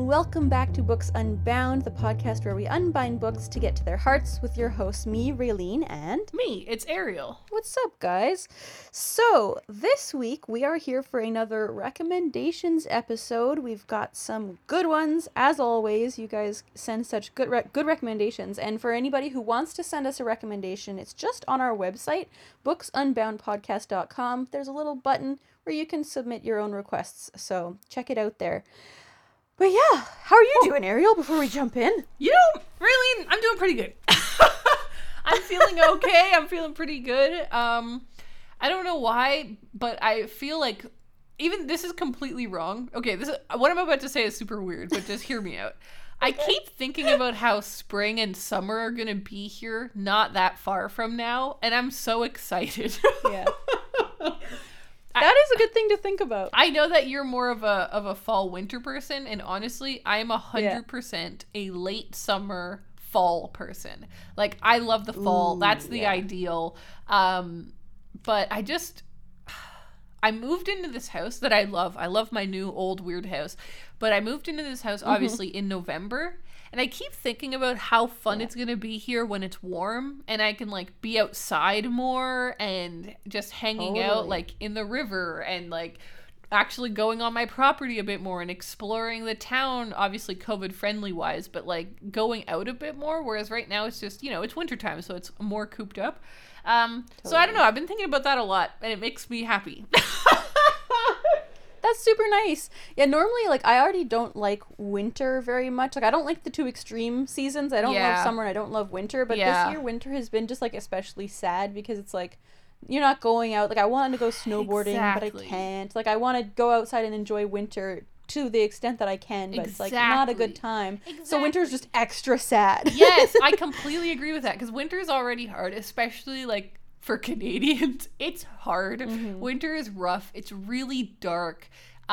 welcome back to Books Unbound, the podcast where we unbind books to get to their hearts with your hosts, me, Raylene, and... Me, it's Ariel. What's up, guys? So, this week we are here for another recommendations episode. We've got some good ones, as always. You guys send such good recommendations, and for anybody who wants to send us a recommendation, it's just on our website, booksunboundpodcast.com. There's a little button where you can submit your own requests, so check it out there. But yeah, how are you doing, Ariel, before we jump in? You know, Raylene, I'm doing pretty good. I'm feeling okay. I'm feeling pretty good. I don't know why, but I feel like even this is completely wrong. Okay, what I'm about to say is super weird, but just hear me out. I keep thinking about how spring and summer are going to be here not that far from now, and I'm so excited. Yeah. That is a good thing to think about. I know that you're more of a fall winter person, and honestly, I'm 100% a late summer fall person. Like, I love the fall. That's the ideal. But I moved into this house that I love. I love my new old weird house. But I moved into this house obviously in November. And I keep thinking about how fun it's going to be here when it's warm and I can like be outside more and just hanging out like in the river and like actually going on my property a bit more and exploring the town, obviously COVID friendly wise, but like going out a bit more. Whereas right now it's just, it's wintertime, so it's more cooped up. So I don't know. I've been thinking about that a lot and it makes me happy. That's super nice. Yeah, normally, like, I already don't like winter very much. Like, I don't like the two extreme seasons. I don't love summer and I don't love winter. But this year, winter has been just, like, especially sad because it's, like, you're not going out. Like, I wanted to go snowboarding, but I can't. Like, I want to go outside and enjoy winter to the extent that I can, but it's, like, not a good time. So winter is just extra sad. Yes, I completely agree with that because winter is already hard, especially, like, for Canadians. It's hard. Winter is rough. It's really dark.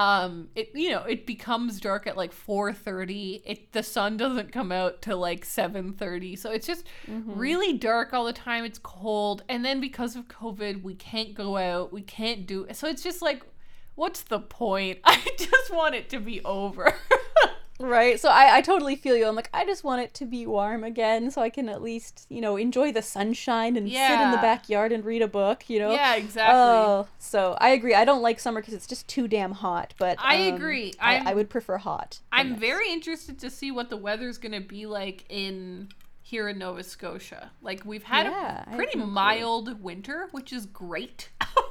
It becomes dark at like 4:30. The sun doesn't come out till like 7:30. So it's just really dark all the time. It's cold. And then because of COVID, we can't go out. We can't do it. So it's just like, what's the point? I just want it to be over. Right, so I totally feel you. I'm like, I just want it to be warm again so I can at least, enjoy the sunshine and sit in the backyard and read a book, Yeah, exactly. So I agree. I don't like summer because it's just too damn hot, but I agree. I would prefer hot. I'm very interested to see what the weather's going to be like here in Nova Scotia. Like, we've had a pretty mild winter, which is great.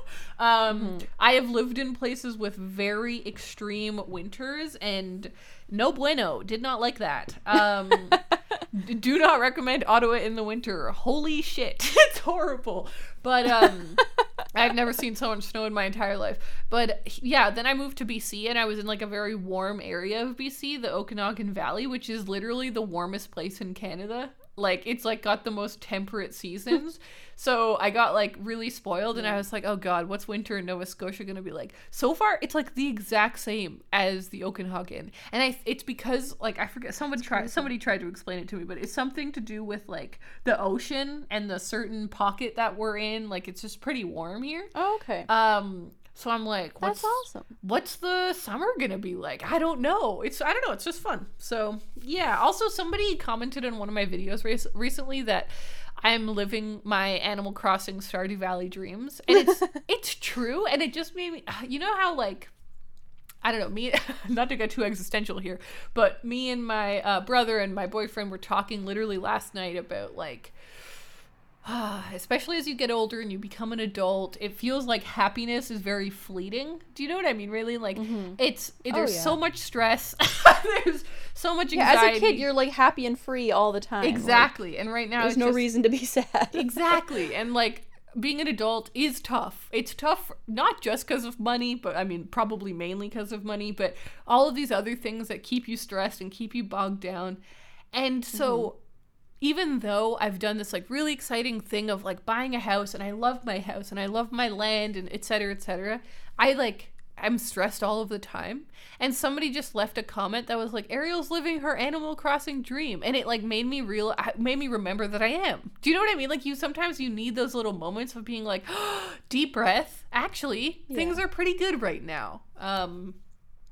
I have lived in places with very extreme winters and no bueno. Did not like that. Do not recommend Ottawa in the winter. Holy shit. It's horrible. But I've never seen so much snow in my entire life. But yeah, then I moved to BC and I was in like a very warm area of BC, the Okanagan Valley, which is literally the warmest place in Canada. Like, it's like got the most temperate seasons. So I got like really spoiled and I was like, oh god, what's winter in Nova Scotia gonna be like? So far it's like the exact same as the Okanagan. And it's because, like, I forget, somebody tried to explain it to me, but it's something to do with like the ocean and the certain pocket that we're in. Like, it's just pretty warm here. Oh, okay. So I'm like, that's awesome. What's the summer gonna be like? I don't know. It's just fun. So yeah. Also, somebody commented on one of my videos recently that I'm living my Animal Crossing Stardew Valley dreams, and it's true. And it just made me, how, like, I don't know, me, not to get too existential here, but me and my brother and my boyfriend were talking literally last night about, like, especially as you get older and you become an adult, it feels like happiness is very fleeting. Do you know what I mean? Really, like, there's so much stress. There's so much anxiety. As a kid, you're like happy and free all the time. Exactly. Like, and right now there's no reason to be sad. Exactly. And like, being an adult is tough. It's tough not just because of money, but I mean probably mainly because of money, but all of these other things that keep you stressed and keep you bogged down. And so even though I've done this like really exciting thing of like buying a house, and I love my house and I love my land and et cetera, I'm stressed all of the time. And somebody just left a comment that was like, Ariel's living her Animal Crossing dream. And it like made me remember that I am. Do you know what I mean? Like, sometimes you need those little moments of being like, deep breath. Actually, things are pretty good right now.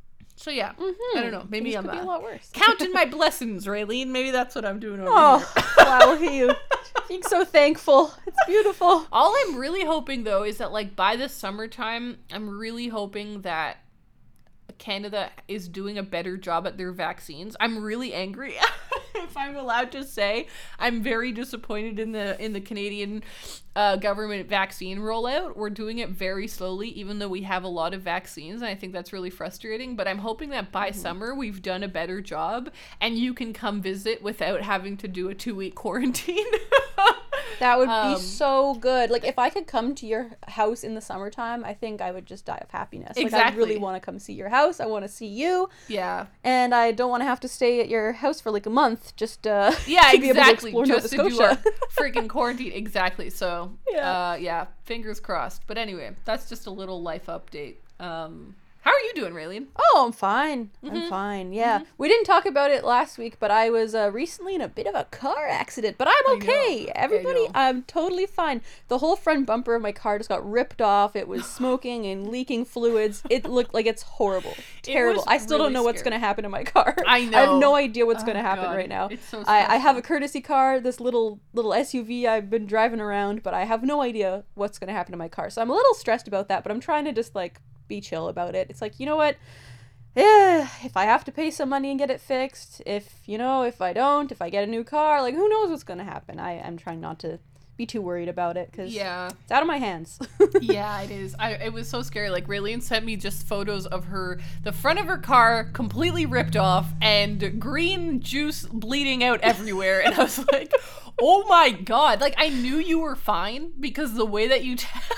So yeah, I don't know. Maybe I'm be a lot worse. Counting my blessings, Raylene. Maybe that's what I'm doing over here. Wow, you being so thankful. It's beautiful. All I'm really hoping though is that like by the summertime, I'm really hoping that Canada is doing a better job at their vaccines. I'm really angry. If I'm allowed to say, I'm very disappointed in the Canadian government vaccine rollout. We're doing it very slowly, even though we have a lot of vaccines, and I think that's really frustrating. But I'm hoping that by summer we've done a better job, and you can come visit without having to do a 2-week quarantine. That would be so good. Like, if I could come to your house in the summertime, I think I would just die of happiness. Exactly. Like, I really want to come see your house. I want to see you. Yeah. And I don't want to have to stay at your house for like a month just to be able to explore Nova Scotia. Do a freaking quarantine. Exactly. So, yeah, fingers crossed. But anyway, that's just a little life update. How are you doing, Raylene? Oh, I'm fine. I'm fine. Yeah. We didn't talk about it last week, but I was recently in a bit of a car accident, but I'm okay. Everybody, I'm totally fine. The whole front bumper of my car just got ripped off. It was smoking and leaking fluids. It looked like it's horrible. Terrible. I still don't know what's going to happen to my car. I know. I have no idea what's going to happen right now. It's so I have a courtesy car, this little SUV I've been driving around, but I have no idea what's going to happen to my car. So I'm a little stressed about that, but I'm trying to just like be chill about it. It's like, you know what? If I have to pay some money and get it fixed, if I don't, if I get a new car, like who knows what's going to happen. I'm trying not to be too worried about it because it's out of my hands. Yeah, it is. It was so scary. Like Raylene sent me just photos of the front of her car completely ripped off and green juice bleeding out everywhere. And I was like, oh my God. Like I knew you were fine because the way that you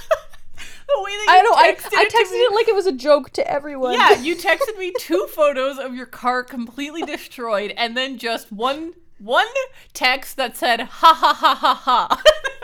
I texted it like it was a joke to everyone. Yeah, you texted me 2 photos of your car completely destroyed and then just one text that said ha ha ha ha ha.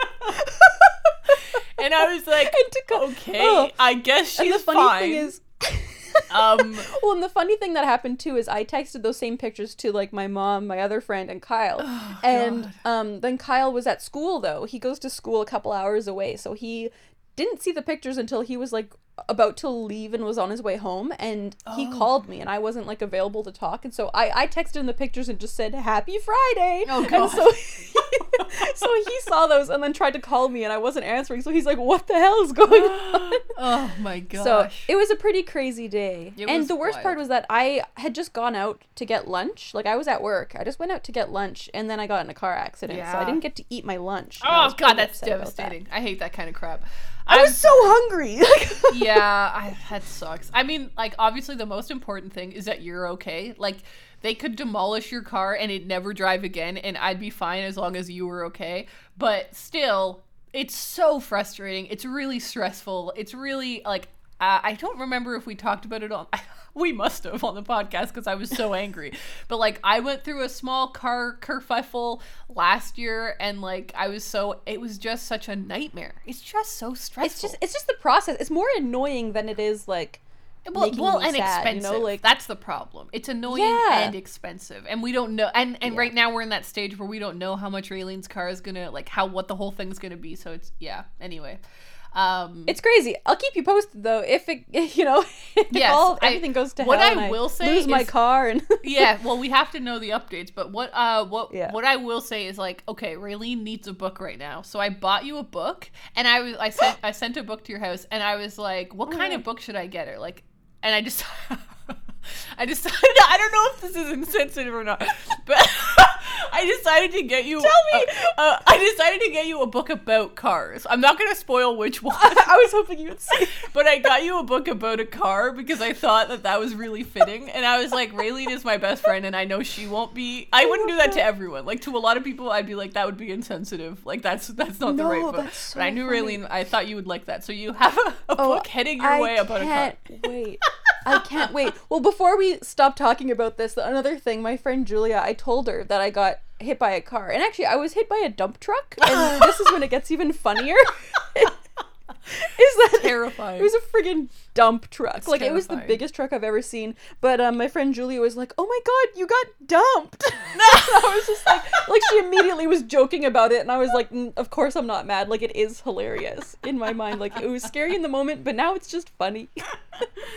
And I was like, okay, I guess she's and the funny fine. Thing is well, and the funny thing that happened too is I texted those same pictures to like my mom, my other friend, and Kyle. And then Kyle was at school though. He goes to school a couple hours away, so he didn't see the pictures until he was like about to leave and was on his way home, and he called me and I wasn't like available to talk, and so I texted him the pictures and just said Happy Friday. Oh God. And so he saw those and then tried to call me and I wasn't answering, so he's like, what the hell is going on? Oh my gosh. So it was a pretty crazy day. And the worst part was that I had just gone out to get lunch. Like I was at work, I just went out to get lunch and then I got in a car accident, so I didn't get to eat my lunch. Oh God, that's devastating. I hate that kind of crap. I was so hungry. Yeah, that sucks. I mean, like, obviously the most important thing is that you're okay. Like, they could demolish your car and it'd never drive again, and I'd be fine as long as you were okay. But still, it's so frustrating. It's really stressful. It's really, like, I don't remember if we talked about it on... We must have on the podcast because I was so angry. But, like, I went through a small car kerfuffle last year and, like, it was just such a nightmare. It's just so stressful. It's just the process. It's more annoying than it is, like, making me and sad, expensive. You know? Like, that's the problem. It's annoying and expensive. And we don't know. And right now we're in that stage where we don't know how much Raylene's car is going to, like, what the whole thing's going to be. So it's, anyway. It's crazy. I'll keep you posted though if it, everything goes to hell. What I will say lose my car and well, we have to know the updates. But what I will say is like, okay, Raylene needs a book right now, so I bought you a book, and I sent a book to your house, and I was like, what kind of book should I get her? Like, and I decided, I don't know if this is insensitive or not, but I decided to get you. Tell me. I decided to get you a book about cars. I'm not gonna spoil which one. I was hoping you would say. But I got you a book about a car because I thought that was really fitting, and I was like, Raylene is my best friend, and I know she won't be. I wouldn't do that to everyone. Like to a lot of people, I'd be like, that would be insensitive. Like that's not the right book. So but I knew funny. Raylene. I thought you would like that. So you have a book heading your way about a car. I can't wait. Well, before we stop talking about this, another thing, my friend Julia, I told her that I got hit by a car. And actually, I was hit by a dump truck. And this is when it gets even funnier. Is that terrifying? It was a friggin' dump truck. It's like, terrifying. It was the biggest truck I've ever seen. But my friend Julia was like, oh my God, you got dumped. And I was just like she immediately was joking about it. And I was like, of course I'm not mad. Like, it is hilarious in my mind. Like, it was scary in the moment, but now it's just funny.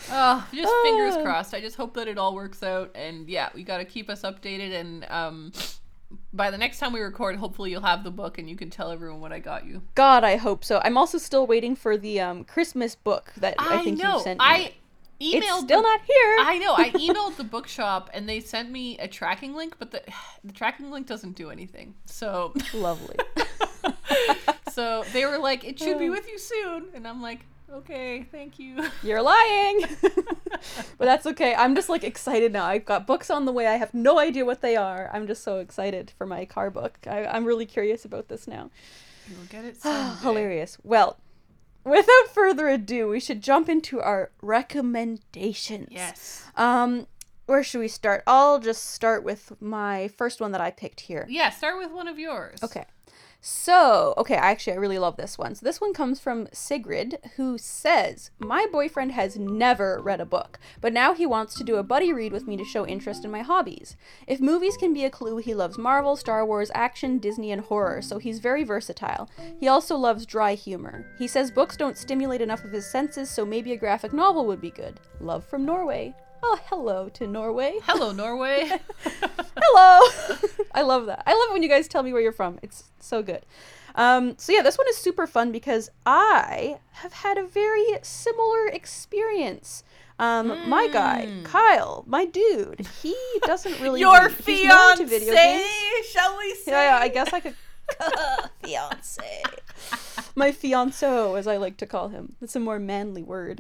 Oh, just fingers crossed. I just hope that it all works out. And yeah, we got to keep us updated. And by the next time we record, hopefully you'll have the book and you can tell everyone what I got you. God, I hope so. I'm also still waiting for the Christmas book that I think you sent me. It's still not here. I know. I emailed the bookshop and they sent me a tracking link, but the tracking link doesn't do anything. So lovely. So they were like, "It should be with you soon," and I'm like, "Okay, thank you." You're lying. But that's okay. I'm just like excited now. I've got books on the way. I have no idea what they are. I'm just so excited for my car book. I'm really curious about this now. You'll get it someday. Hilarious. Well, without further ado, we should jump into our recommendations. Yes. Where should we start? I'll just start with my first one that I picked here. Yeah, start with one of yours. Okay. So, I really love this one. So this one comes from Sigrid, who says, "My boyfriend has never read a book, but now he wants to do a buddy read with me to show interest in my hobbies. If movies can be a clue, he loves Marvel, Star Wars, action, Disney, and horror, so he's very versatile. He also loves dry humor. He says books don't stimulate enough of his senses, so maybe a graphic novel would be good. Love from Norway." Oh, hello to Norway. Hello, Norway. Hello. I love that. I love it when you guys tell me where you're from. It's so good. So yeah, this one is super fun because I have had a very similar experience. My guy, Kyle, my dude, he doesn't really Your read. fiance, shall we say? Yeah, I guess I could. Fiance. My fianceau, as I like to call him. It's a more manly word.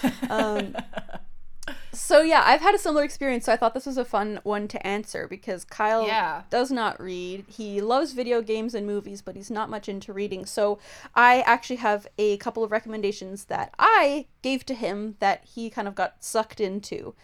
So yeah, I've had a similar experience, so I thought this was a fun one to answer because Kyle does not read. He loves video games and movies, but he's not much into reading. So I actually have a couple of recommendations that I gave to him that he kind of got sucked into.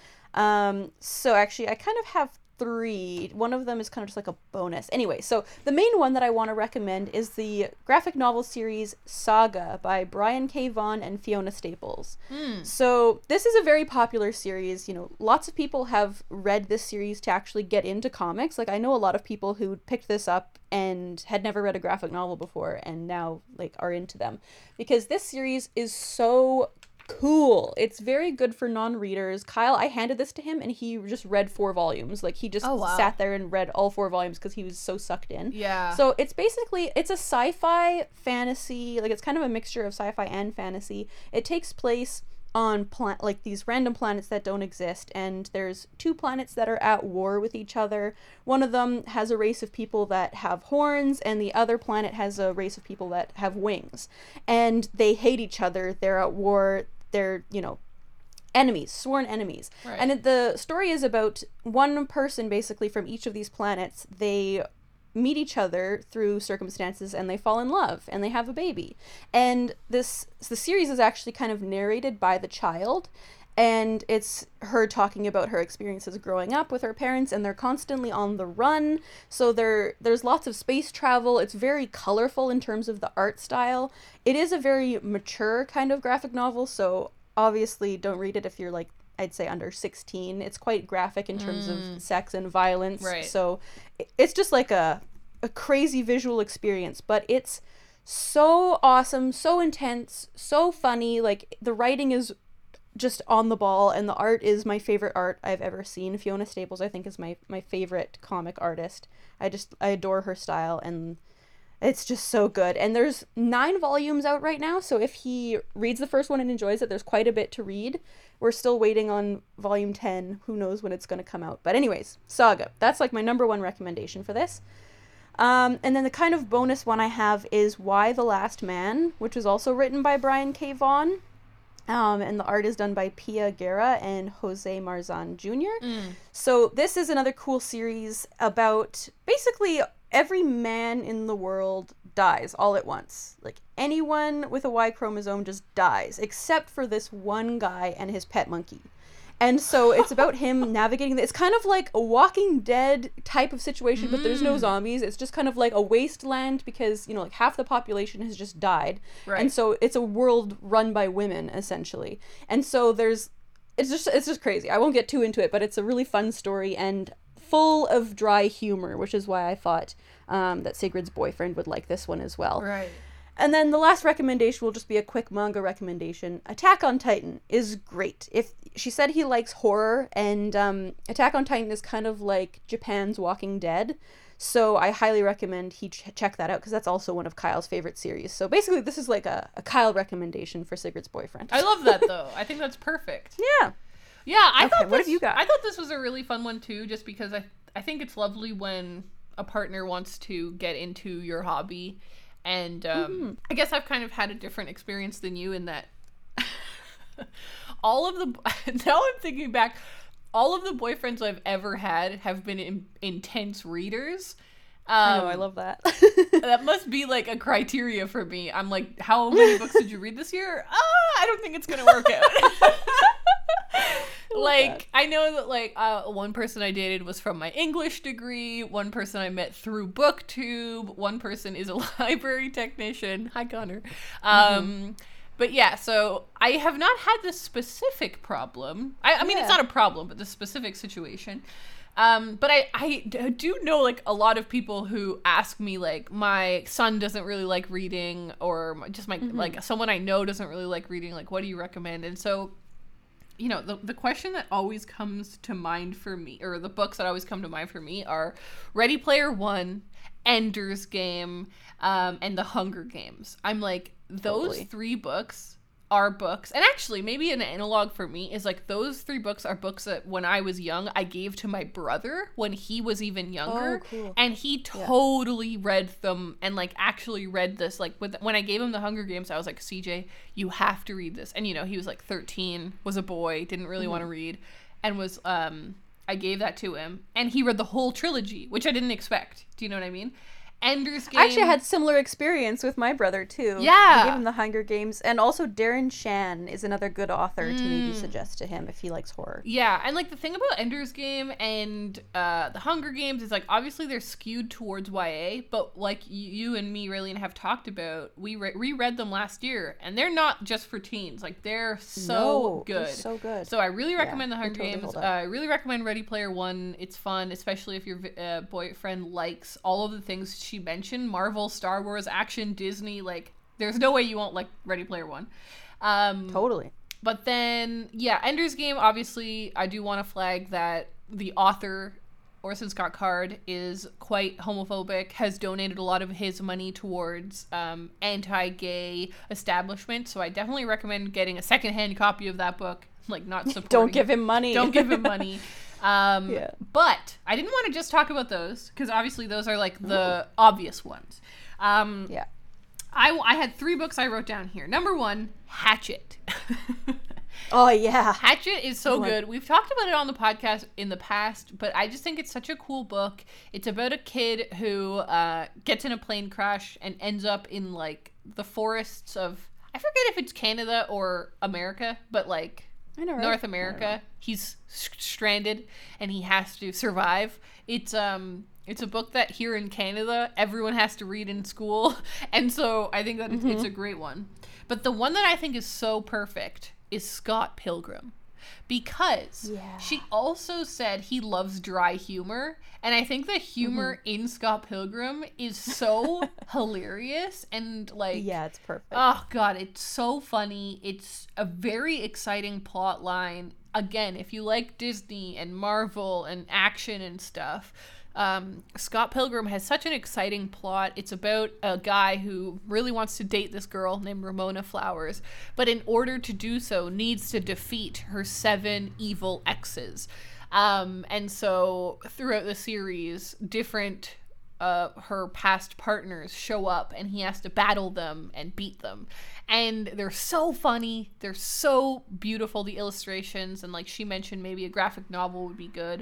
So actually, I kind of have 3. One of them is kind of just like a bonus. Anyway, so the main one that I want to recommend is the graphic novel series Saga by Brian K. Vaughan and Fiona Staples. So this is a very popular series. You know, lots of people have read this series to actually get into comics. Like I know a lot of people who picked this up and had never read a graphic novel before and now like are into them because this series is so cool. It's very good for non-readers. Kyle, I handed this to him and he just read 4 volumes. Like he just sat there and read all 4 volumes because he was so sucked in. Yeah. So it's basically, it's a sci-fi fantasy, like it's kind of a mixture of sci-fi and fantasy. It takes place on like these random planets that don't exist, and there's 2 planets that are at war with each other. One of them has a race of people that have horns, and the other planet has a race of people that have wings. And they hate each other. They're at war. They're, you know, enemies, sworn enemies. Right. And the story is about one person basically from each of these planets. They meet each other through circumstances and they fall in love and they have a baby. And the series is actually kind of narrated by the child, and it's her talking about her experiences growing up with her parents, and they're constantly on the run. So there's lots of space travel. It's very colorful in terms of the art style. It is a very mature kind of graphic novel, so obviously don't read it if you're like, I'd say under 16. It's quite graphic in terms of sex and violence. Right. So it's just like a crazy visual experience, but it's so awesome, so intense, so funny. Like the writing is just on the ball, and the art is my favorite art I've ever seen. Fiona Staples, I think, is my favorite comic artist. I adore her style, and it's just so good. And there's 9 volumes out right now, so if he reads the first one and enjoys it, there's quite a bit to read. We're still waiting on volume 10. Who knows when it's going to come out. But anyways, Saga. That's like my number 1 recommendation for this. And then the kind of bonus one I have is Y the Last Man, which was also written by Brian K. Vaughan. And the art is done by Pia Guerra and Jose Marzan Jr. So this is another cool series about basically every man in the world dies all at once. Like anyone with a Y chromosome just dies, except for this one guy and his pet monkey. And so it's about him navigating. It's kind of like a Walking Dead type of situation, but there's no zombies. It's just kind of like a wasteland because, you know, like half the population has just died. Right. And so it's a world run by women, essentially. And so it's just crazy. I won't get too into it, but it's a really fun story and full of dry humor, which is why I thought that Sigrid's boyfriend would like this one as well. Right. And then the last recommendation will just be a quick manga recommendation. Attack on Titan is great. If she said he likes horror, and Attack on Titan is kind of like Japan's Walking Dead. So I highly recommend he check that out, because that's also one of Kyle's favorite series. So basically this is like a Kyle recommendation for Sigrid's boyfriend. I love that, though. I think that's perfect. Yeah. Yeah, what have you got? I thought this was a really fun one, too, just because I think it's lovely when a partner wants to get into your hobby. And I guess I've kind of had a different experience than you in that now I'm thinking back, all of the boyfriends I've ever had have been intense readers. I know, I love that. That must be like a criteria for me. I'm like, how many books did you read this year? I don't think it's going to work out. Like, I know that, like, one person I dated was from my English degree, one person I met through BookTube, one person is a library technician. Hi, Connor. But yeah, so I have not had this specific problem. I mean, it's not a problem, but the specific situation. But I do know, like, a lot of people who ask me, like, my son doesn't really like reading, or just like, someone I know doesn't really like reading, like, what do you recommend? And so, you know, the question that always comes to mind for me, or the books that always come to mind for me, are Ready Player One, Ender's Game, and The Hunger Games. I'm like, those three books are books, and actually maybe an analog for me is like, those three books are books that when I was young I gave to my brother when he was even younger. Cool. And he totally read them, and like actually read this, like when I gave him The Hunger Games, I was like, CJ, you have to read this. And you know, he was like 13, was a boy, didn't really want to read, and was I gave that to him, and he read the whole trilogy, which I didn't expect. Do you know what I mean? Ender's Game. Actually, I had similar experience with my brother, too. Yeah. I gave him The Hunger Games. And also Darren Shan is another good author to maybe suggest to him if he likes horror. Yeah, and like the thing about Ender's Game and The Hunger Games is, like, obviously they're skewed towards YA, but like you and me, Raylene, have talked about, we reread them last year, and they're not just for teens. Like, they're so good. They're so good. So I really recommend The Hunger Games. I really recommend Ready Player One. It's fun, especially if your boyfriend likes all of the things she mentioned: Marvel, Star Wars, action, Disney. Like, there's no way you won't like Ready Player One. Totally. But then, yeah, Ender's Game, obviously, I do want to flag that the author, Orson Scott Card, is quite homophobic, has donated a lot of his money towards anti-gay establishment, so I definitely recommend getting a secondhand copy of that book, like, not supporting. Don't give him money. Don't give him money. But I didn't want to just talk about those, because obviously those are like the obvious ones. I had 3 books I wrote down here. Number 1, Hatchet. Oh yeah, Hatchet is so good. We've talked about it on the podcast in the past, but I just think it's such a cool book. It's about a kid who gets in a plane crash and ends up in like the forests of, I forget if it's Canada or America, but like I know, right? North America. He's stranded and he has to survive. It's a book that here in Canada everyone has to read in school, and so I think that it's a great one. But the one that I think is so perfect is Scott Pilgrim, because she also said he loves dry humor, and I think the humor in Scott Pilgrim is so hilarious, and like, it's perfect. Oh god, it's so funny. It's a very exciting plot line. Again, if you like Disney and Marvel and action and stuff, Scott Pilgrim has such an exciting plot. It's about a guy who really wants to date this girl named Ramona Flowers, but in order to do so needs to defeat her 7 evil exes. And so throughout the series, different her past partners show up, and he has to battle them and beat them. And they're so funny. They're so beautiful, the illustrations, and like she mentioned, maybe a graphic novel would be good.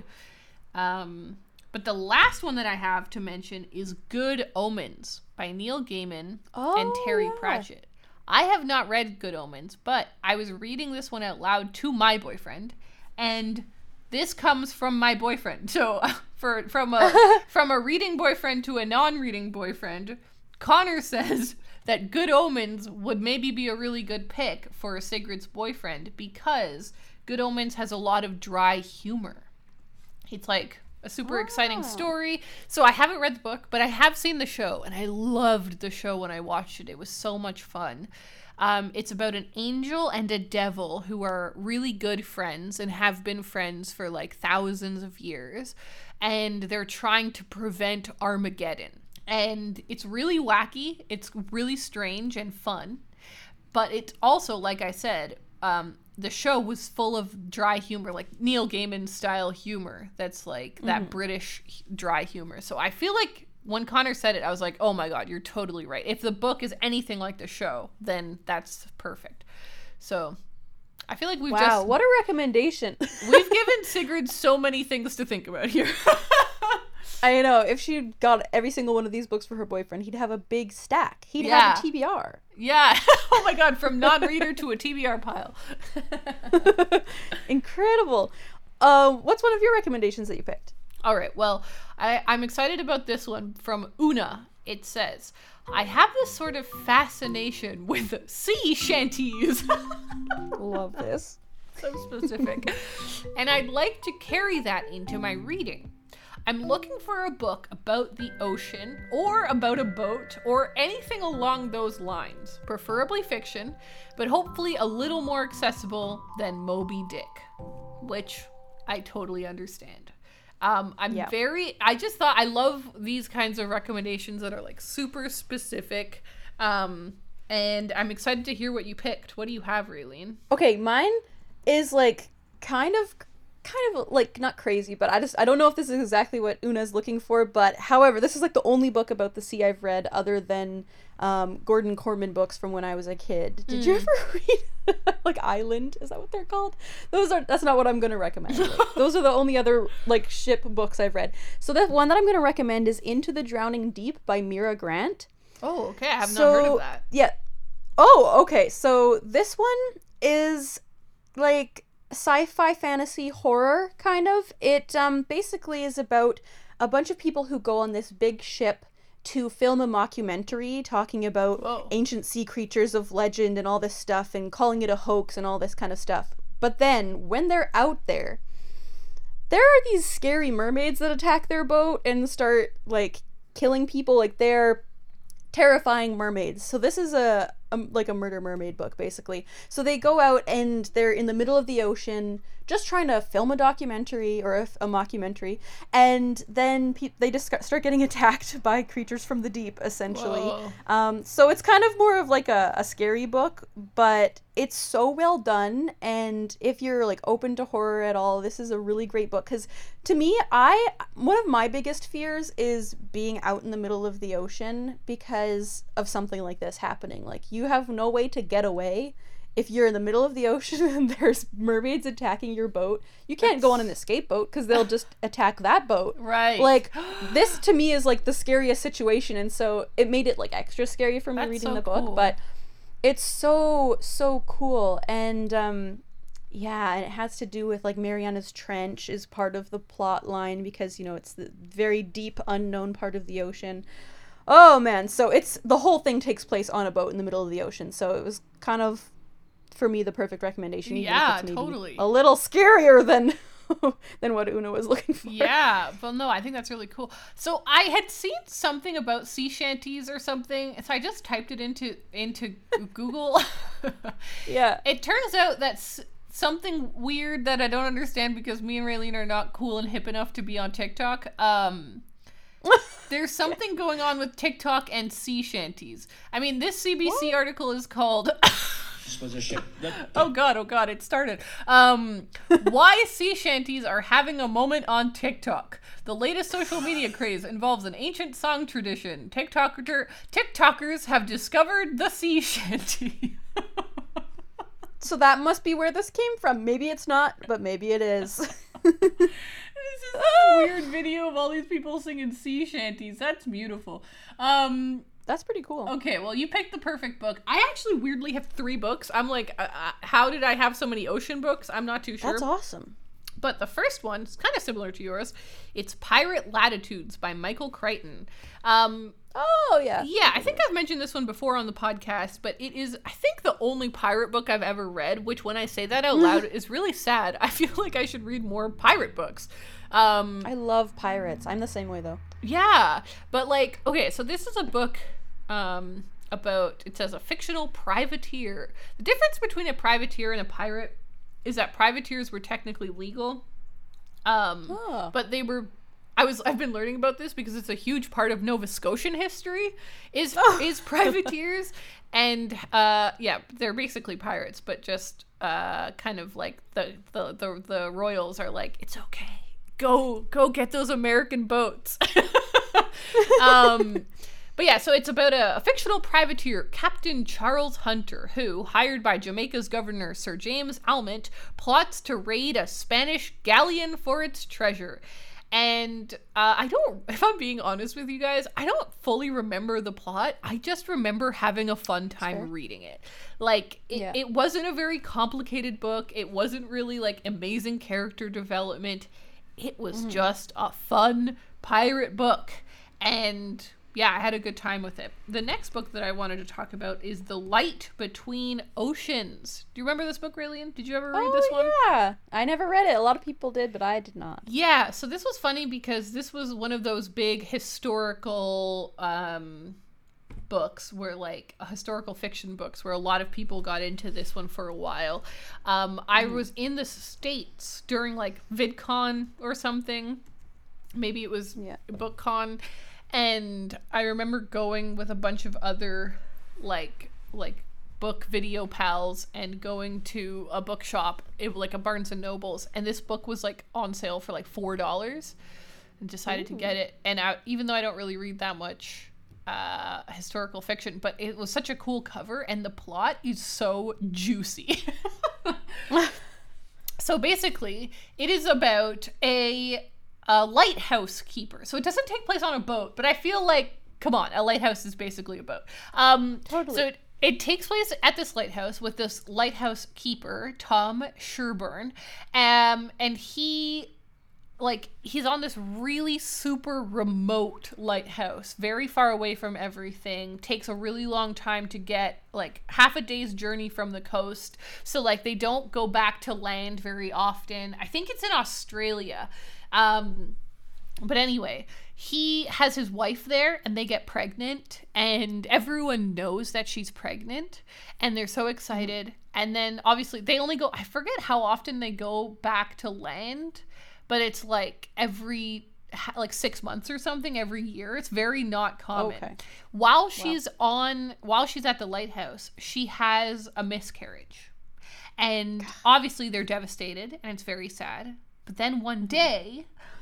But the last one that I have to mention is Good Omens by Neil Gaiman and Terry Pratchett. I have not read Good Omens, but I was reading this one out loud to my boyfriend, and this comes from my boyfriend. So from a reading boyfriend to a non-reading boyfriend, Connor says that Good Omens would maybe be a really good pick for Sigrid's boyfriend, because Good Omens has a lot of dry humor. It's like a super exciting story. So I haven't read the book, but I have seen the show, and I loved the show when I watched it. It was so much fun. It's about an angel and a devil who are really good friends and have been friends for like thousands of years. And they're trying to prevent Armageddon. And it's really wacky. It's really strange and fun. But it's also, like I said, the show was full of dry humor, like Neil Gaiman style humor. That's like that British dry humor. So I feel like when Connor said it, I was like, oh my God, you're totally right. If the book is anything like the show, then that's perfect. So I feel like what a recommendation. We've given Sigrid so many things to think about here. I know. If she got every single one of these books for her boyfriend, he'd have a big stack. He'd have a TBR. Yeah. Oh my God. From non-reader to a TBR pile. Incredible. What's one of your recommendations that you picked? All right. Well, I'm excited about this one from Una. It says, I have this sort of fascination with sea shanties. Love this. So specific. And I'd like to carry that into my reading. I'm looking for a book about the ocean or about a boat or anything along those lines. Preferably fiction, but hopefully a little more accessible than Moby Dick, which I totally understand. I just thought I love these kinds of recommendations that are like super specific. And I'm excited to hear what you picked. What do you have, Raylene? Okay, mine is like kind of like not crazy, but I don't know if this is exactly what Una's looking for, but however, this is like the only book about the sea I've read other than Gordon Corman books from when I was a kid. Did you ever read like Island? Is that what they're called? That's not what I'm going to recommend. Like, those are the only other like ship books I've read. So the one that I'm going to recommend is Into the Drowning Deep by Mira Grant. Oh, okay. I have not heard of that. Yeah. Oh, okay. So this one is like sci-fi fantasy horror kind of. It basically is about a bunch of people who go on this big ship to film a mockumentary talking about ancient sea creatures of legend and all this stuff and calling it a hoax and all this kind of stuff. But then when they're out there are these scary mermaids that attack their boat and start like killing people. Like they're terrifying mermaids. So this is a murder mermaid book basically. So they go out and they're in the middle of the ocean just trying to film a documentary or a mockumentary, and then they just start getting attacked by creatures from the deep essentially. So it's kind of more of like a scary book, but it's so well done, and if you're like open to horror at all, this is a really great book. Because to me, one of my biggest fears is being out in the middle of the ocean because of something like this happening. Like you have no way to get away if you're in the middle of the ocean and there's mermaids attacking your boat. You can't go on an escape boat because they'll just attack that boat. Right. Like this to me is like the scariest situation, and so it made it like extra scary for me reading the book. But it's so cool, and and it has to do with like Mariana's Trench is part of the plot line because it's the very deep unknown part of the ocean. Oh man, so the whole thing takes place on a boat in the middle of the ocean, so it was kind of for me the perfect recommendation. Yeah, totally. A little scarier than what Una was looking for. Yeah, well, no, I think that's really cool. So I had seen something about sea shanties or something, so I just typed it into Google. Yeah. It turns out that's something weird that I don't understand because me and Raylene are not cool and hip enough to be on TikTok. There's something going on with TikTok and sea shanties. I mean, this CBC article is called... Oh god, it started. Why sea shanties are having a moment on TikTok. The latest social media craze involves an ancient song tradition. TikTokers have discovered the sea shanty. So that must be where this came from. Maybe it's not, but maybe it is. This is this weird video of all these people singing sea shanties. That's beautiful. That's pretty cool. Okay, well, you picked the perfect book. I actually weirdly have 3 books. I'm like, how did I have so many ocean books? I'm not too sure. That's awesome. But the first one is kind of similar to yours. It's Pirate Latitudes by Michael Crichton. Oh, yeah. Yeah, I think I've mentioned this one before on the podcast, but it is, I think, the only pirate book I've ever read, which when I say that out loud is really sad. I feel like I should read more pirate books. I love pirates. I'm the same way, though. Yeah, but like, okay, so this is a book about, it says, a fictional privateer. The difference between a privateer and a pirate is that privateers were technically legal, but they were... I've been learning about this because it's a huge part of Nova Scotian history is privateers, and yeah, they're basically pirates, but just kind of like the royals are like, it's okay, go get those American boats. But yeah, so it's about a fictional privateer, Captain Charles Hunter, who, hired by Jamaica's governor Sir James Almont, plots to raid a Spanish galleon for its treasure. And if I'm being honest with you guys, I don't fully remember the plot. I just remember having a fun time reading it. Like, it wasn't a very complicated book. It wasn't really, like, amazing character development. It was just a fun pirate book. And... yeah, I had a good time with it. The next book that I wanted to talk about is The Light Between Oceans. Do you remember this book, Raylene? Did you ever read this one? Yeah. I never read it. A lot of people did, but I did not. Yeah, so this was funny because this was one of those big historical books where, like, historical fiction books where a lot of people got into this one for a while. I was in the States during, like, VidCon or something. Maybe it was BookCon. And I remember going with a bunch of other like book video pals and going to a bookshop, like a Barnes and Nobles, and this book was like on sale for like $4 and decided to get it. And even though I don't really read that much historical fiction, but it was such a cool cover and the plot is so juicy. So basically it is about a lighthouse keeper. So it doesn't take place on a boat, but I feel like, come on, a lighthouse is basically a boat. Totally. So it takes place at this lighthouse with this lighthouse keeper, Tom Sherburne, and he's on this really super remote lighthouse, very far away from everything, takes a really long time to get, like half a day's journey from the coast. So like they don't go back to land very often. I think it's in Australia. But anyway, he has his wife there and they get pregnant and everyone knows that she's pregnant and they're so excited. And then obviously they only go, I forget how often they go back to land, but it's like every 6 months or something every year. It's very not common. Okay. While she's at the lighthouse, she has a miscarriage and obviously they're devastated and it's very sad. But then one day,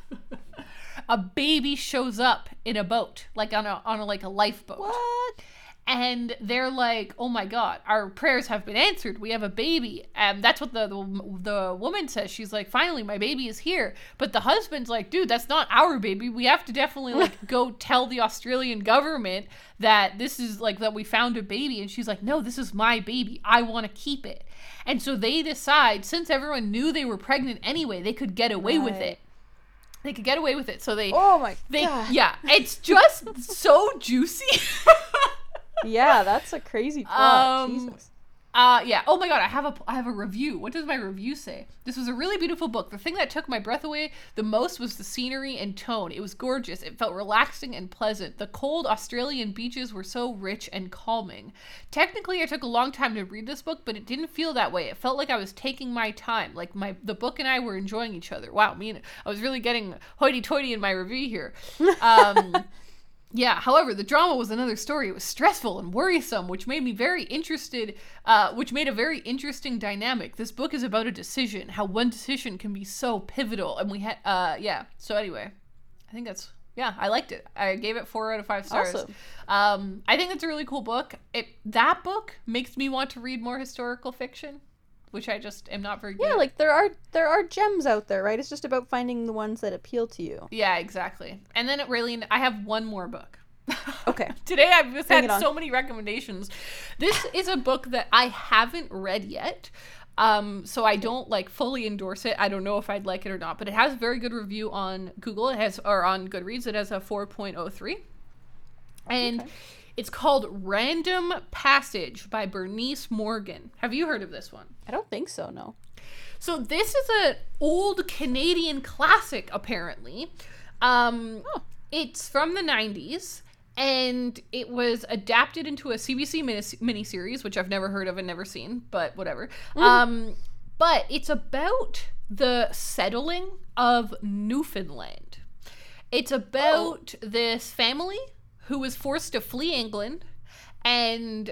a baby shows up in a boat, like on a lifeboat. What? And they're like, "Oh my God, our prayers have been answered. We have a baby." And that's what the woman says. She's like, "Finally, my baby is here." But the husband's like, "Dude, that's not our baby. We have to definitely like go tell the Australian government that this is like that we found a baby." And she's like, "No, this is my baby. I want to keep it." And so they decide, since everyone knew they were pregnant anyway, they could get away with it. They could get away with it. So they... oh my God. Yeah, it's just so juicy. Yeah, that's a crazy plot. Jesus. Yeah. Oh my God, I have a review. What does my review say? This was a really beautiful book. The thing that took my breath away the most was the scenery and tone. It was gorgeous. It felt relaxing and pleasant. The cold Australian beaches were so rich and calming. Technically, I took a long time to read this book, but it didn't feel that way. It felt like I was taking my time. Like the book and I were enjoying each other. Wow, I was really getting hoity-toity in my review here. Yeah, however, the drama was another story. It was stressful and worrisome, which made me very interested, which made a very interesting dynamic. This book is about a decision, how one decision can be so pivotal. And we had, yeah. So anyway, I think that's, yeah, I liked it. I gave it 4 out of 5 stars. Awesome. I think it's a really cool book. That book makes me want to read more historical fiction, which I just am not very good at. Yeah, like there are gems out there, right? It's just about finding the ones that appeal to you. Yeah, exactly. And then Raylene, I have one more book. Okay. Today I've just had so many recommendations. This is a book that I haven't read yet. So I don't like fully endorse it. I don't know if I'd like it or not, but it has a very good review on Google. Or on Goodreads. It has a 4.03. And it's called Random Passage by Bernice Morgan. Have you heard of this one? I don't think so, no. So this is an old Canadian classic, apparently. It's from the 90s, and it was adapted into a CBC miniseries, which I've never heard of and never seen, but whatever. But it's about the settling of Newfoundland. It's about this family who was forced to flee England and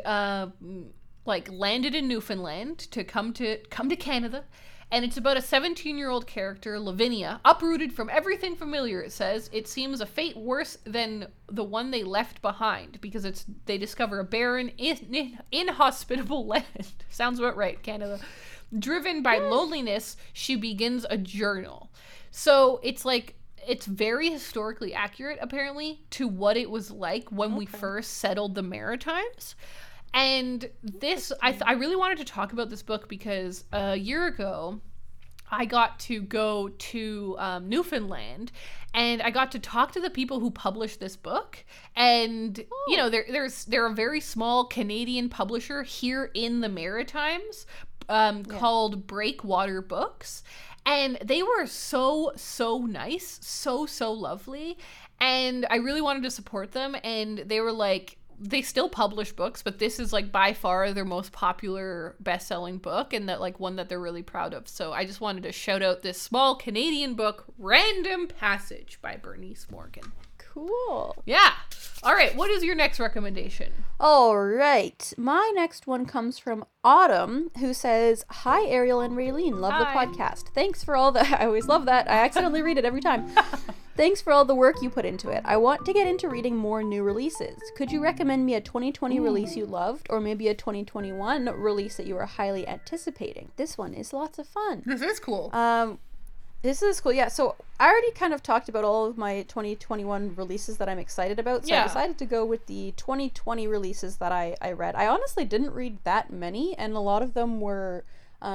landed in Newfoundland to come to Canada. And it's about a 17-year-old character, Lavinia, uprooted from everything familiar, it says. It seems a fate worse than the one they left behind, because they discover a barren, inhospitable land. Sounds about right, Canada. Driven by loneliness, she begins a journal. So it's very historically accurate, apparently, to what it was like when we first settled the Maritimes. And this, I really wanted to talk about this book because a year ago, I got to go to Newfoundland, and I got to talk to the people who published this book. And, you know, they're a very small Canadian publisher here in the Maritimes called Breakwater Books. And they were so nice, so lovely. And I really wanted to support them. And they were like, they still publish books, but this is by far their most popular best-selling book, and that one that they're really proud of. So I just wanted to shout out this small Canadian book, Random Passage by Bernice Morgan. Cool. Yeah. All right. What is your next recommendation? All right. My next one comes from Autumn, who says, "Hi, Ariel and Raylene. Love the podcast. Thanks for all the..." I always love that. I accidentally read it every time. "Thanks for all the work you put into it. I want to get into reading more new releases. Could you recommend me a 2020 release you loved, or maybe a 2021 release that you were highly anticipating? This one is lots of fun." This is cool. This is cool, yeah. So I already kind of talked about all of my 2021 releases that I'm excited about. So I decided to go with the 2020 releases that I read. I honestly didn't read that many, and a lot of them were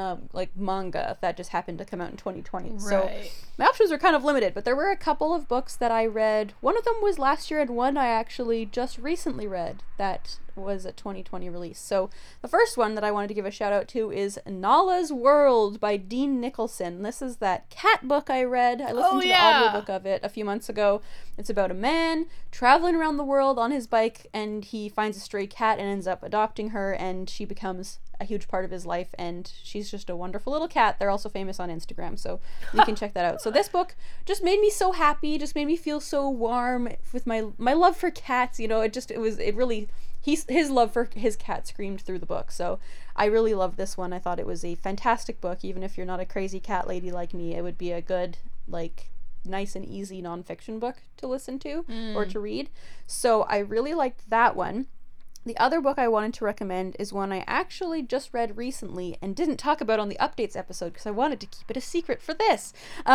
manga that just happened to come out in 2020. Right. So my options were kind of limited, but there were a couple of books that I read. One of them was last year, and one I actually just recently read that was a 2020 release. So the first one that I wanted to give a shout out to is Nala's World by Dean Nicholson. This is that cat book I read. I listened to the audiobook of it a few months ago. It's about a man traveling around the world on his bike, and he finds a stray cat and ends up adopting her, and she becomes a huge part of his life, and she's just a wonderful little cat. They're also famous on Instagram, so you can check that out. So this book just made me so happy, just made me feel so warm with my love for cats. You know, his love for his cat screamed through the book. So I really loved this one. I thought it was a fantastic book. Even if you're not a crazy cat lady like me, it would be a good, nice and easy nonfiction book to listen to or to read. So I really liked that one. The other book I wanted to recommend is one I actually just read recently and didn't talk about on the updates episode because I wanted to keep it a secret for this.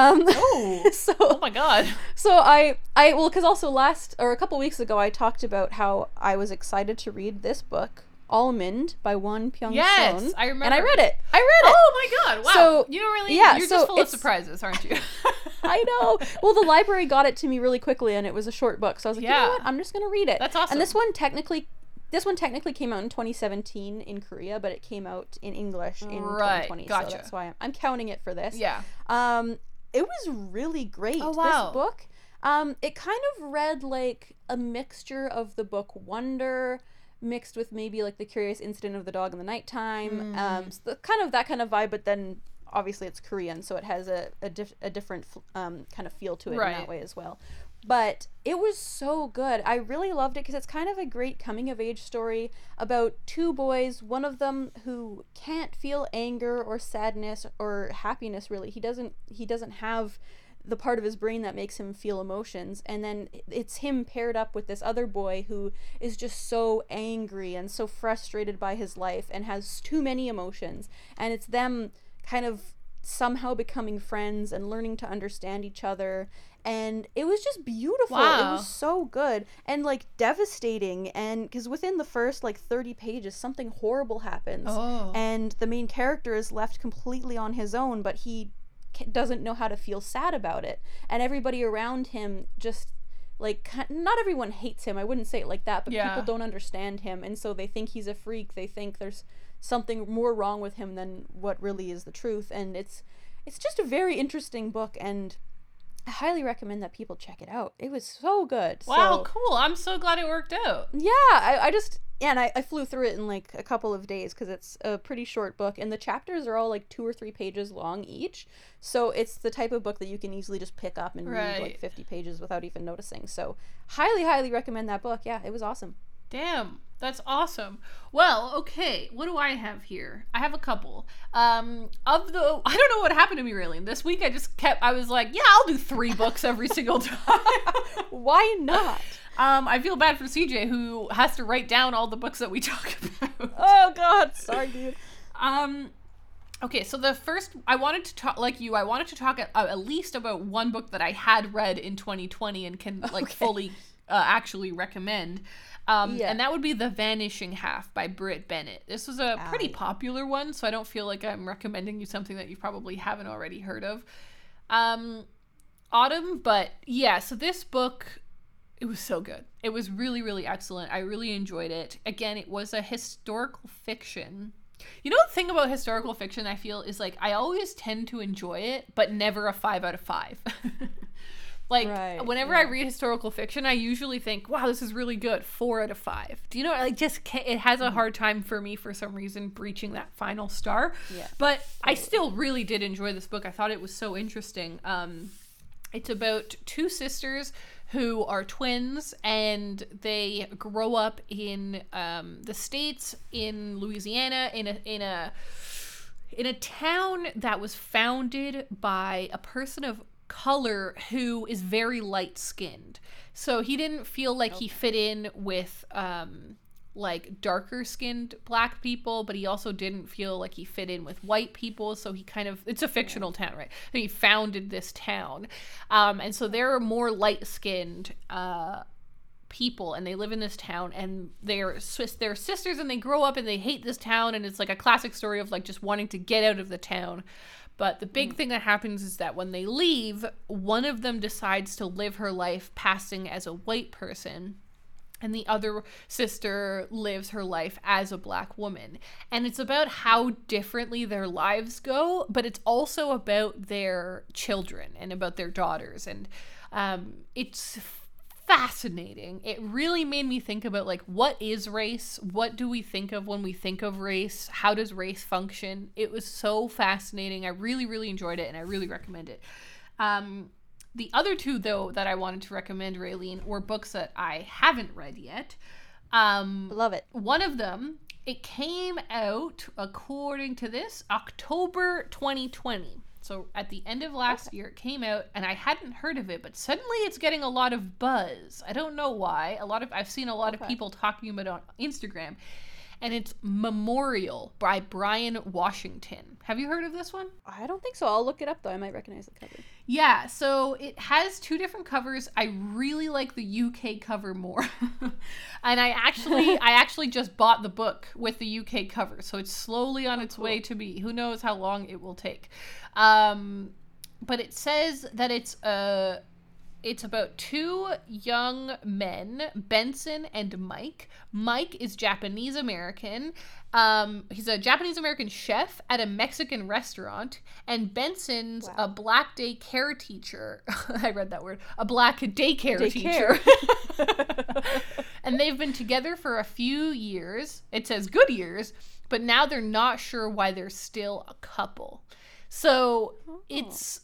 Oh my god. So because also a couple weeks ago I talked about how I was excited to read this book, Almond by Won Pyung-soon. Yes, I remember. And I read it. Oh my god, wow. So, you don't really, you're just full of surprises, aren't you? I know. Well, the library got it to me really quickly, and it was a short book. So I was like, you know what? I'm just going to read it. That's awesome. And this one technically came out in 2017 in Korea, but it came out in English in 2020. Gotcha. So that's why I'm counting it for this. Yeah. It was really great. Oh, wow. This book. It kind of read like a mixture of the book Wonder mixed with maybe The Curious Incident of the Dog in the Nighttime. So that kind of vibe, but then obviously it's Korean, so it has a different kind of feel to it in that way as well. But it was so good. I really loved it because it's kind of a great coming-of-age story about two boys, one of them who can't feel anger or sadness or happiness, really. He doesn't have the part of his brain that makes him feel emotions, and then it's him paired up with this other boy who is just so angry and so frustrated by his life and has too many emotions, and it's them kind of somehow becoming friends and learning to understand each other. And it was just beautiful. Wow. It was so good and devastating, and because within the first 30 pages something horrible happens, and the main character is left completely on his own, but he doesn't know how to feel sad about it, and everybody around him just like, not everyone hates him, I wouldn't say it like that, but people don't understand him, and so they think he's a freak, they think there's something more wrong with him than what really is the truth, and it's just a very interesting book, and I highly recommend that people check it out. It was so good. Wow, cool. I'm so glad it worked out. Yeah, I flew through it in like a couple of days because it's a pretty short book, and the chapters are all like 2 or 3 pages long each. So it's the type of book that you can easily just pick up and read like 50 pages without even noticing. So highly, highly recommend that book. Yeah, it was awesome. Damn, that's awesome. Well, okay, what do I have here? I have a couple. I don't know what happened to me really. This week I was like, yeah, I'll do 3 books every single time. Why not? I feel bad for CJ, who has to write down all the books that we talk about. Oh God, sorry, dude. Okay, so the first, I wanted to talk at least about one book that I had read in 2020 and can fully actually recommend. And that would be The Vanishing Half by Brit Bennett. This was a pretty popular one, so I don't feel like I'm recommending you something that you probably haven't already heard of. Autumn, but yeah, so this book, it was so good. It was really, really excellent. I really enjoyed it. Again, it was a historical fiction. You know, the thing about historical fiction, I feel, is like I always tend to enjoy it, but never a 5 out of 5. Whenever I read historical fiction, I usually think, wow, this is really good. 4 out of 5. Do you know, it has a hard time for me for some reason breaching that final star. Yeah. But I still really did enjoy this book. I thought it was so interesting. It's about 2 sisters who are twins, and they grow up in the States, in Louisiana, in a town that was founded by a person of color who is very light-skinned. So he didn't feel like he fit in with darker skinned black people, but he also didn't feel like he fit in with white people, so he it's a fictional town, right? So he founded this town, and so there are more light-skinned people, and they live in this town, and they're sisters, and they grow up and they hate this town, and it's like a classic story of like just wanting to get out of the town. But the big thing that happens is that when they leave, one of them decides to live her life passing as a white person, and the other sister lives her life as a black woman. And it's about how differently their lives go, but it's also about their children and about their daughters. And it's fascinating. It really made me think about, like, what is race? What do we think of when we think of race? How does race function? It was so fascinating. I really, really enjoyed it, and I really recommend it. The other 2, though, that I wanted to recommend, Raylene, were books that I haven't read yet. Love it. One of them, it came out, according to this, October 2020. So at the end of last year, it came out, and I hadn't heard of it, but suddenly it's getting a lot of buzz. I don't know why. I've seen a lot of people talking about it on Instagram, and it's Memorial by Brian Washington. Have you heard of this one? I don't think so. I'll look it up, though. I might recognize the cover. Yeah, so it has 2 different covers. I really like the UK cover more. And I actually just bought the book with the UK cover, so it's slowly on its way to me. Who knows how long it will take. But it says that it's about 2 young men, Benson and Mike. Mike is Japanese American. He's a Japanese American chef at a Mexican restaurant, and Benson's a black daycare teacher. I read that word. A black daycare teacher. And they've been together for a few years. It says good years, but now they're not sure why they're still a couple. So it's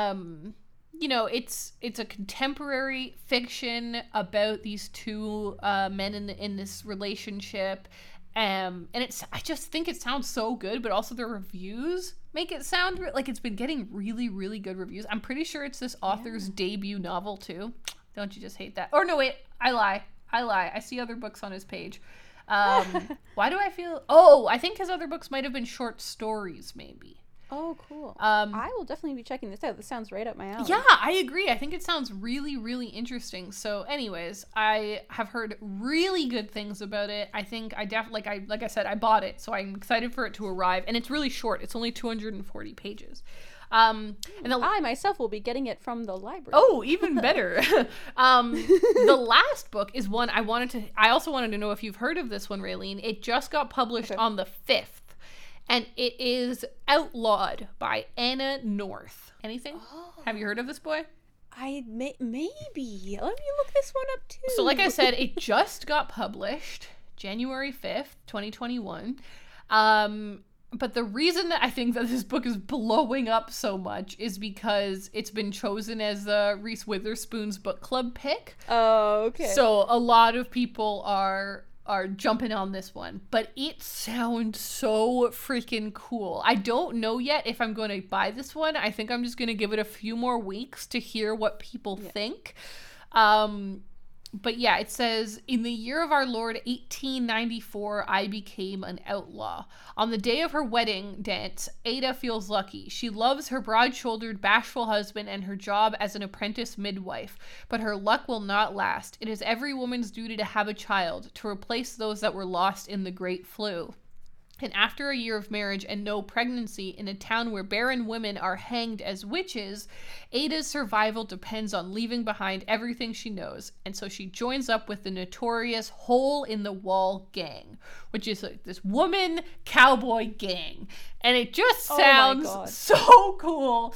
it's a contemporary fiction about these 2 men in this relationship, and I just think it sounds so good, but also the reviews make it sound like it's been getting really, really good reviews. I'm pretty sure it's this author's debut novel too. Don't you just hate that? Or no, wait, I lie. I see other books on his page. Why do I feel? Oh, I think his other books might have been short stories, maybe. Oh, cool. I will definitely be checking this out. This sounds right up my alley. Yeah, I agree. I think it sounds really, really interesting. So anyways, I have heard really good things about it. I think like I said, I bought it, so I'm excited for it to arrive. And it's really short. It's only 240 pages. And I myself will be getting it from the library. Oh, even better. The last book is one I also wanted to know if you've heard of this one, Raylene. It just got published on the 5th. And it is Outlawed by Anna North. Anything? Oh. Have you heard of this boy? Maybe. Let me look this one up too. So like I said, it just got published January 5th, 2021. But the reason that I think that this book is blowing up so much is because it's been chosen as Reese Witherspoon's book club pick. Oh, okay. So a lot of people are jumping on this one, but it sounds so freaking cool. I don't know yet if I'm going to buy this one. I think I'm just going to give it a few more weeks to hear what people think. But yeah, it says, in the year of our Lord 1894, I became an outlaw. On the day of her wedding dance, Ada feels lucky. She loves her broad-shouldered, bashful husband and her job as an apprentice midwife. But her luck will not last. It is every woman's duty to have a child, to replace those that were lost in the Great Flu. And after a year of marriage and no pregnancy in a town where barren women are hanged as witches, Ada's survival depends on leaving behind everything she knows. And so she joins up with the notorious Hole in the Wall gang, which is like this woman cowboy gang. And it just sounds so cool.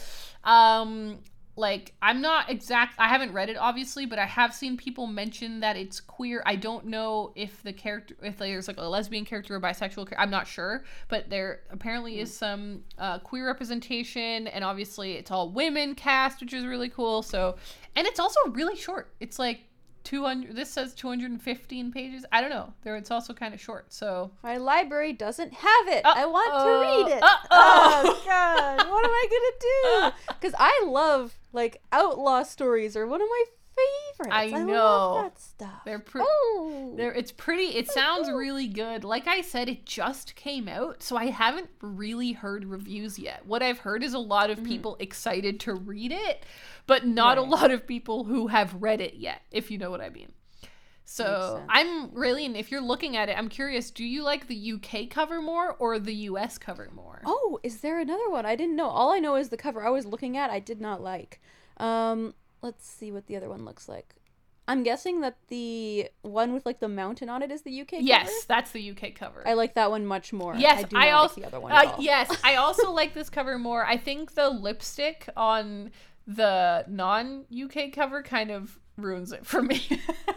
Like, I haven't read it, obviously, but I have seen people mention that it's queer. I don't know if there's like a lesbian character or bisexual character. I'm not sure, but there apparently is some queer representation, and obviously it's all women cast, which is really cool. So, and it's also really short. It's like 200, this says 215 pages. I don't know. It's also kind of short, so. My library doesn't have it. I want to read it. Oh, God. What am I going to do? Because I love, like, outlaw stories are one of my favorites. I know. love that stuff. It's pretty. It sounds really good. Like I said, it just came out, so I haven't really heard reviews yet. What I've heard is a lot of people excited to read it, but not a lot of people who have read it yet, if you know what I mean. So I'm really, if you're looking at it, I'm curious, do you like the UK cover more or the US cover more? Oh, is there another one? I didn't know. All I know is the cover I was looking at, I did not like. Let's see what the other one looks like. I'm guessing that the one with like the mountain on it is the UK cover? Yes, that's the UK cover. I like that one much more. Yes, I do not like the other one at all. Yes, I also like this cover more. I think the lipstick on the non-UK cover kind of ruins it for me.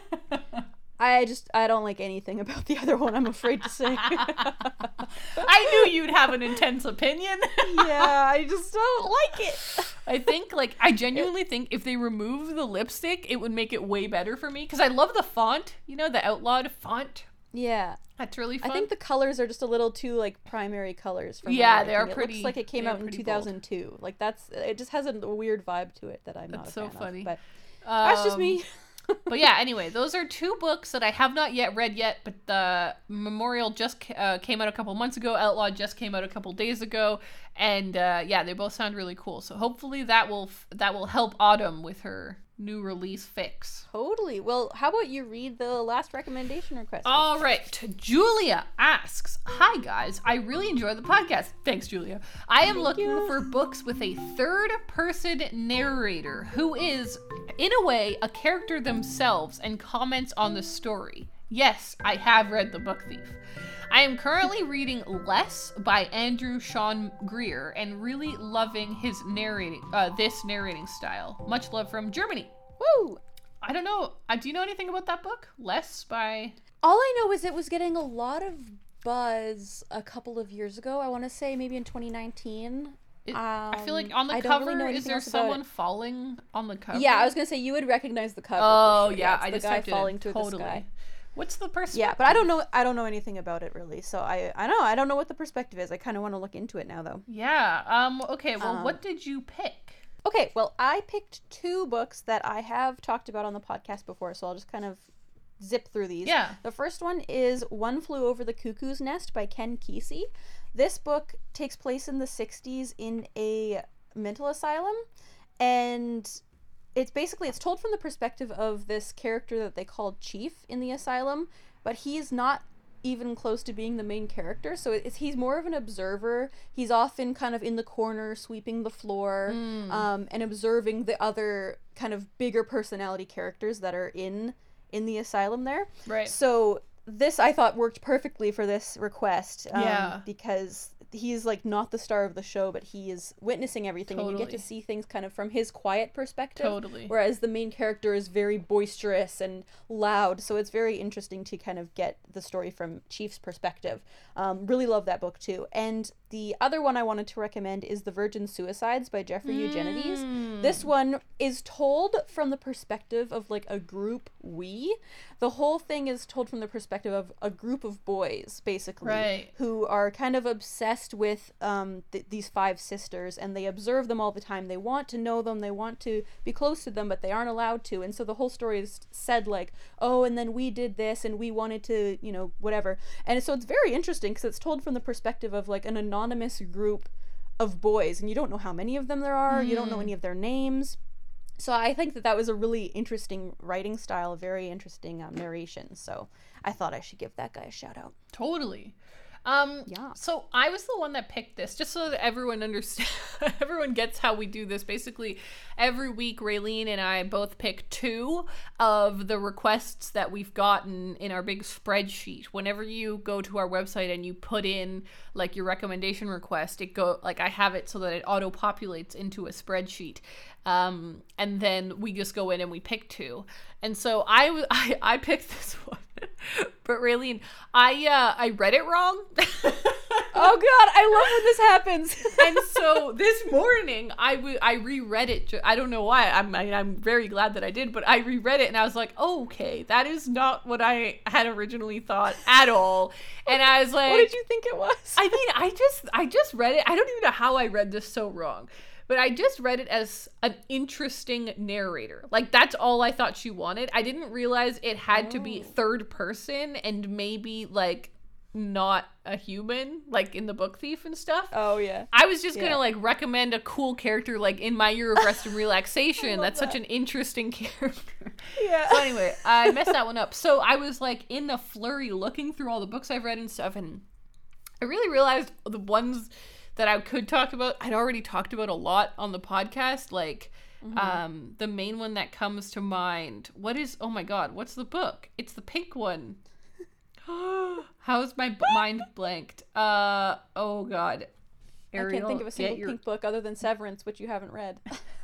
I don't like anything about the other one, I'm afraid to say. I knew you'd have an intense opinion. Yeah, I just don't like it. I genuinely think if they remove the lipstick, it would make it way better for me. Because I love the font, the Outlawed font. Yeah. That's really fun. I think the colors are just a little too, like, primary colors for me. Yeah, they are pretty. It looks like it came out in 2002. Bold. Like, it just has a weird vibe to it that I'm not a fan of. That's so funny. But that's just me. But yeah, anyway, those are two books that I have not yet read yet, but the Memorial just came out a couple months ago. Outlaw just came out a couple days ago, and yeah, they both sound really cool. So hopefully that will help Autumn with her new release fix. Totally. Well, how about you read the last recommendation request? All right. Julia asks, "Hi guys, I really enjoy the podcast." Thanks, Julia. I am looking for books with a third-person narrator who is, in a way, a character themselves and comments on the story. Yes, I have read The Book Thief. I am currently reading Less by Andrew Sean Greer and really loving his this narrating style. Much love from Germany. Woo! I don't know. Do you know anything about that book? Less by... All I know is it was getting a lot of buzz a couple of years ago. I want to say maybe in 2019. I feel like on the cover, is there someone falling on the cover? Yeah, I was going to say you would recognize the cover. Oh, sure. yeah. I just the guy falling to the sky. What's the perspective? Yeah, but I don't know anything about it really. So I don't know what the perspective is. I kind of want to look into it now though. Yeah. Okay, well, what did you pick? Okay, well, I picked two books that I have talked about on the podcast before, so I'll just kind of zip through these. Yeah. The first one is One Flew Over the Cuckoo's Nest by Ken Kesey. This book takes place in the 60s in a mental asylum, and it's told from the perspective of this character that they called Chief in the asylum, but he's not even close to being the main character. So he's more of an observer. He's often kind of in the corner, sweeping the floor, and observing the other kind of bigger personality characters that are in the asylum there. Right. So this, I thought, worked perfectly for this request. Because he's like not the star of the show, but he is witnessing everything, and you get to see things kind of from his quiet perspective. Whereas the main character is very boisterous and loud, so it's very interesting to kind of get the story from Chief's perspective. Really love that book too. And the other one I wanted to recommend is The Virgin Suicides by Jeffrey Eugenides. This one is told from the perspective of like a group we. The whole thing is told from the perspective of a group of boys, basically, who are kind of obsessed with these 5 sisters, and they observe them all the time. They want to know them, they want to be close to them, but they aren't allowed to. And so the whole story is said like, oh, and then we did this, and we wanted to, you know, whatever. And so it's very interesting because it's told from the perspective of like an anonymous group of boys, and you don't know how many of them there are, you don't know any of their names. So I think that was a really interesting writing style, very interesting narration. So I thought I should give that guy a shout out. Totally. So I was the one that picked this, just so that everyone understands, everyone gets how we do this. Basically, every week, Raylene and I both pick 2 of the requests that we've gotten in our big spreadsheet. Whenever you go to our website and you put in like your recommendation request, I have it so that it auto populates into a spreadsheet. And then we just go in and we pick 2. And so I picked this one. But Raylene, I read it wrong. Oh God, I love when this happens. And so this morning I reread it. I don't know why. I'm very glad that I did, but I reread it and I was like, oh, okay, that is not what I had originally thought at all. And I was like, what did you think it was? I mean, I just read it. I don't even know how I read this so wrong. But I just read it as an interesting narrator. Like, that's all I thought she wanted. I didn't realize it had to be third person and maybe, like, not a human, like in the Book Thief and stuff. Oh, yeah. I was just gonna, like, recommend a cool character, like, in my year of rest and relaxation. That's such an interesting character. Yeah. So anyway, I messed that one up. So I was, like, in the flurry looking through all the books I've read and stuff, and I really realized the ones that I could talk about, I'd already talked about a lot on the podcast. Like, the main one that comes to mind. Oh my God, what's the book? It's the pink one. How's my mind blanked? Oh God. Ariel, I can't think of a single pink book other than Severance, which you haven't read.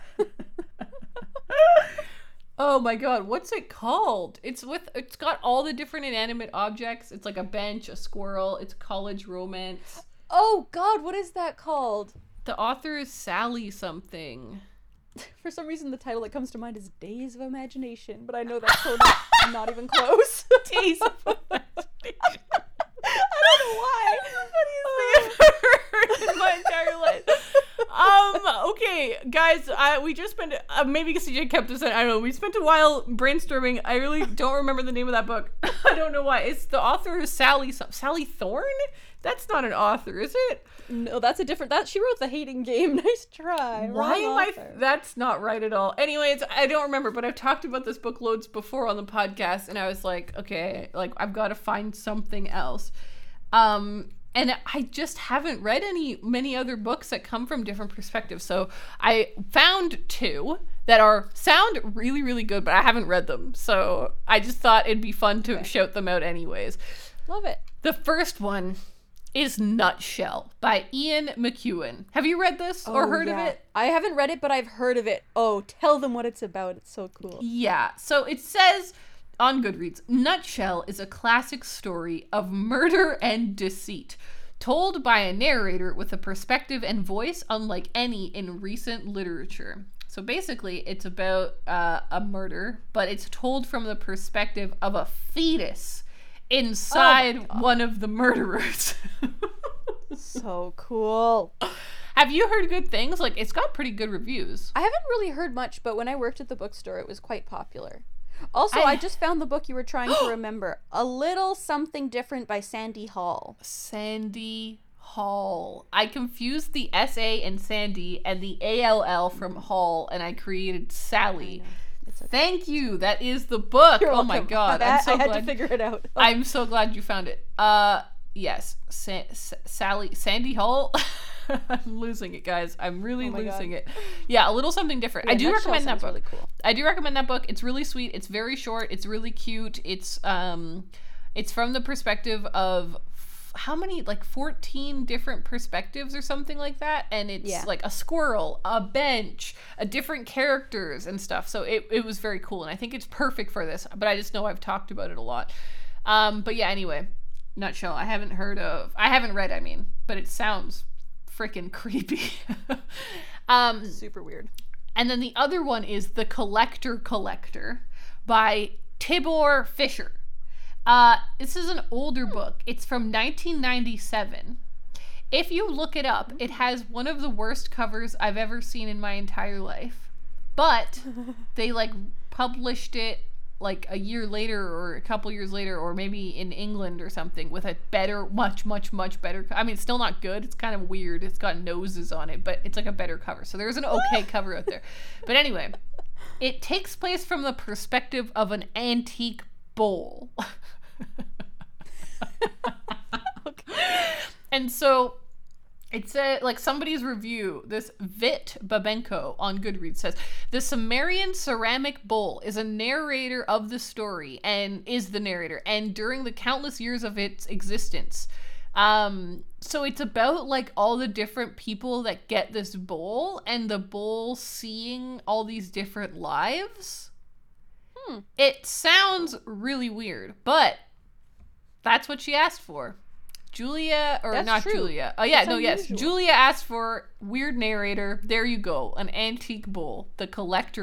Oh my God, what's it called? It's got all the different inanimate objects. It's like a bench, a squirrel. It's college romance. Oh God, what is that called? The author is Sally something. For some reason, the title that comes to mind is Days of Imagination, but I know that's totally not even close. Days of Imagination. I don't know why. That's the funniest thing I've ever heard in my entire life. Okay, guys, we just spent, maybe CJ kept us in, I don't know, we spent a while brainstorming. I really don't remember the name of that book. I don't know why. It's the author is Sally Thorne? That's not an author, is it? No, that's a different, she wrote The Hating Game. Nice try. Why am that's not right at all. Anyways, I don't remember, but I've talked about this book loads before on the podcast, and I was like, okay, like, I've got to find something else. And I just haven't read many other books that come from different perspectives. So I found 2 that sound really, really good, but I haven't read them. So I just thought it'd be fun to shout them out anyways. Love it. The first one is Nutshell by Ian McEwan. Have you read this or heard of it? I haven't read it, but I've heard of it. Oh, tell them what it's about. It's so cool. Yeah. So it says on Goodreads, Nutshell is a classic story of murder and deceit, told by a narrator with a perspective and voice unlike any in recent literature. So basically, it's about a murder, but it's told from the perspective of a fetus inside one of the murderers. So cool. Have you heard good things? Like, it's got pretty good reviews. I haven't really heard much, but when I worked at the bookstore, it was quite popular. Also, I just found the book you were trying to remember. A Little Something Different by Sandy Hall. Sandy Hall. I confused the S-A and Sandy and the A-L-L from Hall, and I created Sally. Thank you. That is the book. You're oh welcome. My God. I had to figure it out. Oh. I'm so glad you found it. Yes. Sandy Hall. I'm losing it, guys. I'm really losing it. Yeah, A Little Something Different. Yeah, I do recommend that book. Really cool. I do recommend that book. It's really sweet. It's very short. It's really cute. It's from the perspective of how many, like 14 different perspectives or something like that, and it's like a squirrel, a bench, a different characters and stuff. So it was very cool, and I think it's perfect for this. But I just know I've talked about it a lot. But yeah, anyway, nutshell. I haven't read. I mean, but it sounds freaking creepy. Super weird. And then the other one is The Collector by Tibor Fisher. This is an older book. It's from 1997. If you look it up, it has one of the worst covers I've ever seen in my entire life. But they like published it like a year later or a couple years later, or maybe in England or something, with a better, much better. I mean, it's still not good. It's kind of weird. It's got noses on it, but it's like a better cover. So there's an okay cover out there. But anyway, it takes place from the perspective of an antique bowl. Okay. And so it's like somebody's review, this Vit Babenko on Goodreads says, the Sumerian ceramic bowl is a narrator of the story and is the narrator, and during the countless years of its existence. So it's about like all the different people that get this bowl, and the bowl seeing all these different lives. It sounds really weird, but that's what she asked for. Julia, or that's not true. Julia. Oh, yeah, yes. Julia asked for weird narrator. There you go. An antique bowl. The Collector.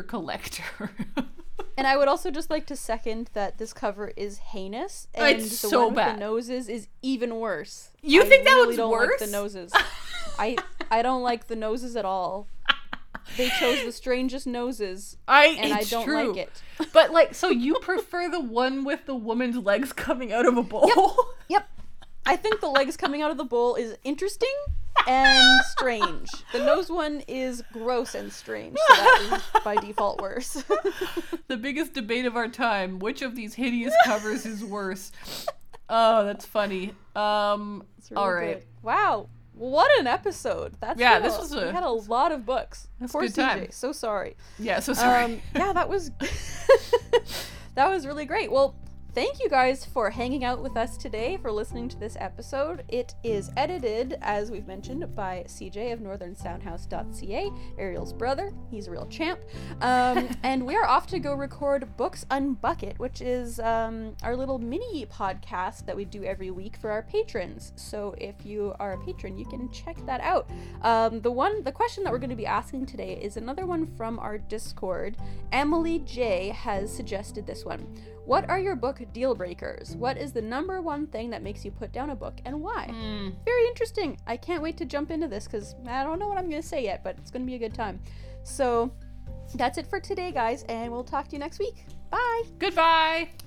And I would also just like to second that this cover is heinous. And it's the so one bad. With the noses is even worse. You think that one's don't worse? Like the noses. I don't like the noses at all. They chose the strangest noses, and I don't like it. But like, so you prefer the one with the woman's legs coming out of a bowl? Yep. I think the legs coming out of the bowl is interesting and strange. The nose one is gross and strange, so that is by default worse. The biggest debate of our time: which of these hideous covers is worse? Oh, that's funny. Really all right. Good. Wow. What an episode. We had a lot of books. Poor CJ. Time. So sorry. Yeah, so sorry. That was that was really great. Well, thank you guys for hanging out with us today, for listening to this episode. It is edited, as we've mentioned, by CJ of northernsoundhouse.ca, Ariel's brother. He's a real champ. And we are off to go record Books Unbucket, which is our little mini podcast that we do every week for our patrons. So if you are a patron, you can check that out. The question that we're going to be asking today is another one from our Discord. Emily J has suggested this one. What are your book deal breakers? What is the number one thing that makes you put down a book, and why? Very interesting. I can't wait to jump into this because I don't know what I'm going to say yet, but it's going to be a good time. So that's it for today, guys, and we'll talk to you next week. Bye. Goodbye.